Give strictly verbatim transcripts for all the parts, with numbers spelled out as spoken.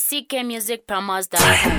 C K Music Promos dot com.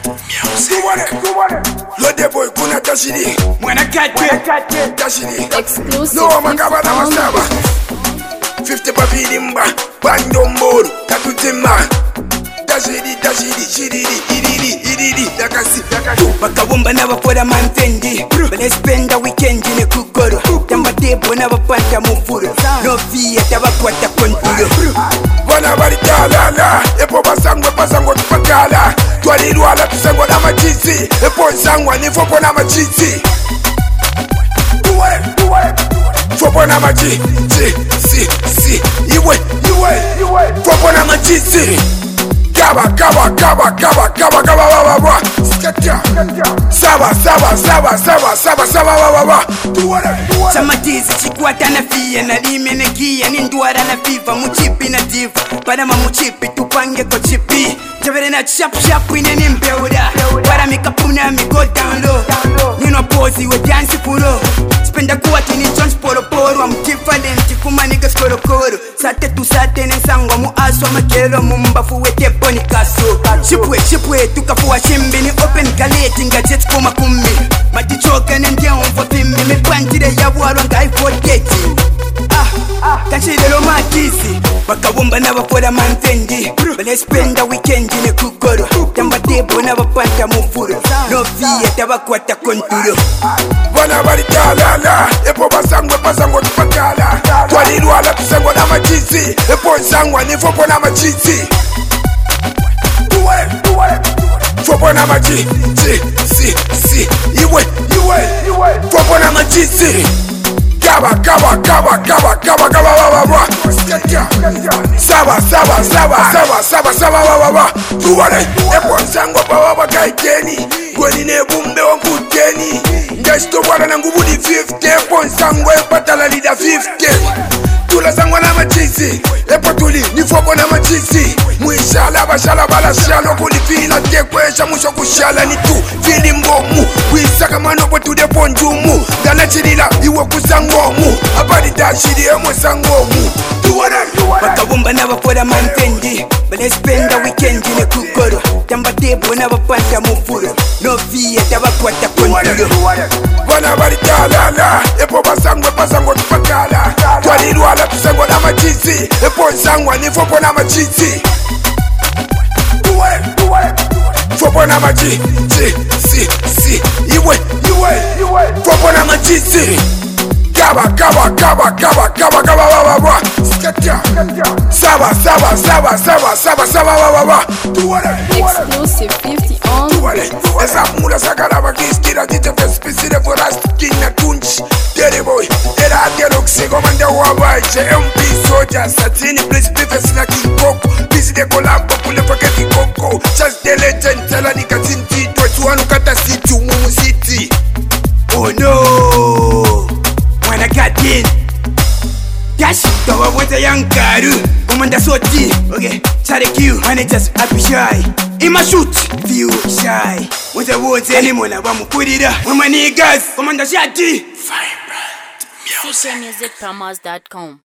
Lode boy kuna tashiri mwana kate tashiri Exclusive no makaba na masaba fifty papiri mba bandombolo takutima tashiri tashiri shiriri iriri iriri dakasi dakasi bakabumba n'abakora mantendi banespenda weekend ne kukoro tamba debo n'abapanta mu furo no via tabakwata kontulo bana bari talala epo basangwe basangwe tupakala twalirwala tusangwa n'amachizi epo nsangwa nifopo n'amachizi uwe uwe fopo n'amachizi si si iwe iwe iwe fopo n'amachizi Kaba, kaba, kaba, kaba, kaba, kaba, wa, wa, skata Saba, saba, saba, saba, saba, saba, wa, wa, wa Tuwara, tuwara Samatizi chikwata na fia na lime na gia Ninduara na fiva, muchipi na diva Panama muchipi, tupange ko chipi Javere na chap chap, wine ni mbeura Wara mikapuna, mi go down low Nino pozi, we dance puro Spenda kuwa tini Jones poro poro I'm different, kuma niggas koro koro Sate tu sate nensangwa mu aswa makero Mumbafu we tepo ni kaso Shipwe, shipwe, tukafuwa shimbi Ni open kaleti nga jet kuma kumi Matichoka nendia umfo fimi Mepantire ya waro nga ifoteti Ah, kanshire lo matisi Bakabumba na bakora mantendi Banespenda weekend ne kukoro Tamba debo na bapanta mufuro No via tabakwata kontulo Bana bari talala Epo basangwe basangwe tupakala Twalirwala tusangwa na machizi Epo nsangwa nifopo na machizi Uwe, uwe Fopo na machizi Si, si Iwe, iwe Fopo na machizi Kaba, kaba, kaba, kaba, kaba, kaba, wa, wa, wa Skata Saba, saba, saba, saba, saba, saba, wa, wa, wa Tuwale Epo nsangwa pa wa wakaiteni Gweni ne bumbe wa kuteni Ndesto wala na nguvu di fifty Epo nsangwa epatala lida fifty Tula sangwa na machizi Epo tuli nifopo na machizi Mwishala bashala bala shalo Kulifila tekwesha mwisho kushala ni tu Fili mbomu Wisaka manopo tude ponjumu Gana chirila iwe kusangomu Abadi tashiri emwe sangomu Tuwana Bakabumba na bakora mantendi Banespenda weekend ne kukoro Tamba debo na bapanta mufuro No via tabakwata kontulo Bana bari talala Epo basangwe basangwe tupakala Twalirwala tusangwa na machizi Epo nsangwa nifopo na machizi Uwe, uwe Fopo na machizi Si, si Iwe, iwe Fopo na machizi Kaba, kaba, kaba, kaba, kaba, kaba, wa, wa, wa Skata Saba, saba, saba, saba, saba, saba, wa, wa, wa Tuwale, Exclusive fifty on Tuwale Esa mula sakala wakiskira Jite fespisire forasti kina tunchi Dere boy Era atero kusiko mande wabaje M P soja Satini please prefes na kikoko Bisi de kolabo kule fake kikoko Just the legend Tela ni katinti Twetuanu kata city Umumu city Oh no Mwana katin Dash Tawa wata yankaru Umanda soti Okay Chare Q Managers happy shy Ima shoot View shy Wata wote ni mwana wamukurira Mama niggas Umanda shati C K Music Promos dot com.